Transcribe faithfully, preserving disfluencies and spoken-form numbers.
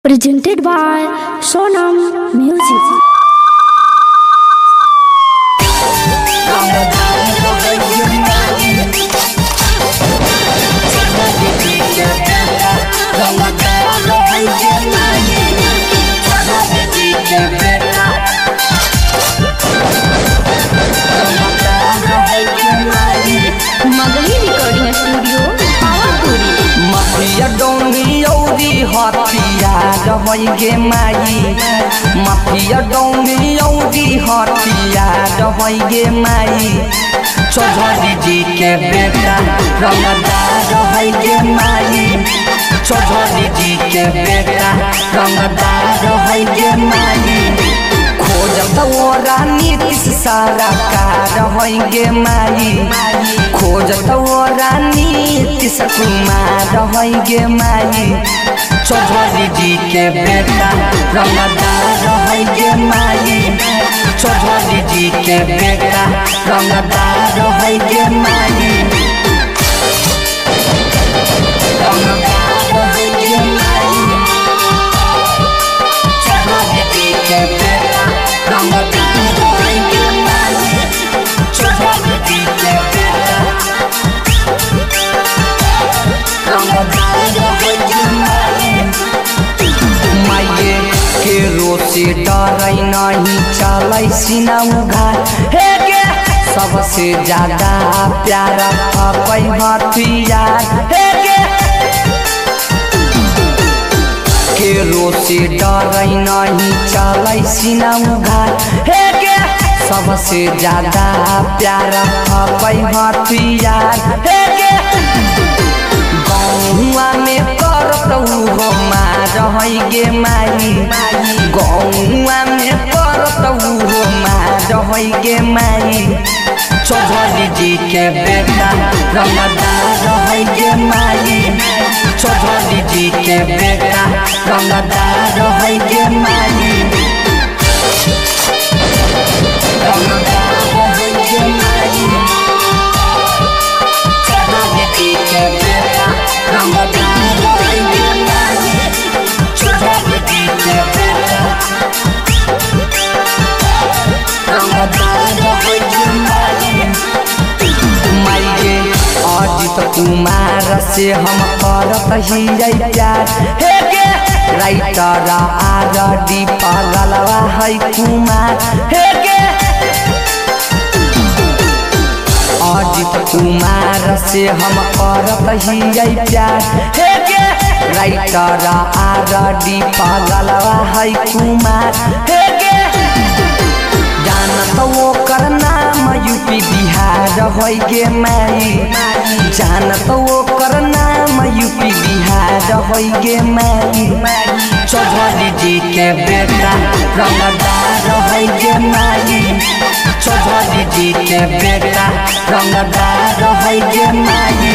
Presented by Sonam Music. Magali Recording Studio, Pawapuri. Mafia doni yodi hatiya dahoi ge mai. Mafia doni yodi hatiya dahoi ge mai. Chaudhary ji के बेटा रंगदार दहoi ge mai. Chaudhary ji के बेटा रंगदार दहoi ge mai. खोजत ओरा नीतीश सारा कार होइगे माई. खोजत ओरा नीतीश कुमार होइगे माई. चौधरी जी के बेटा रंगदार होइगे माई. चौधरी जी के बेटा रंगदार होइगे माई. रंगदार होइगे माई. चौधरी जी के बेटा रंगदार होइगे माई. चौधरी जी के बेटा रंगदार होइगे माई. माये के रोसे डरै नहीं चलै सीना उघार. हे गे सबसे ज्यादा प्यारा पै हथियार. हे गे के रोसे डरै नहीं चलै सीना उघार. हे गे सबसे ज्यादा प्यारा पै हथियार. हे गे गौवा में करत हो मार होइगे माई. गौवा में करत हो मार होइगे माई. चौधरी जी के बेटा रंगदार होइगे माई. चौधरी जी के बेटा रंगदार होइगे माई. रंगदार होइगे माई. चौधरी जी के बेटा रंगदार होइगे माई. चौधरी जी के बेटा रंगदार होइगे माई. माइये अजित कुमार से हम करत हियै प्यार. हे गे राइटर आर डी पागलवा है कुमार. हे गे अजित कुमार से हम करत हियै प्यार. हे गे राइटर आर डी पागलवा है कुमार. हे गे जानत ओकर नाम यूपी बिहार होइगे माई. जानत ओकर नाम यूपी बिहार होइगे माई. चौधरी जी के बेटा रंगदार होइगे माई. चौधरी जी के बेटा रंगदार होइगे माई.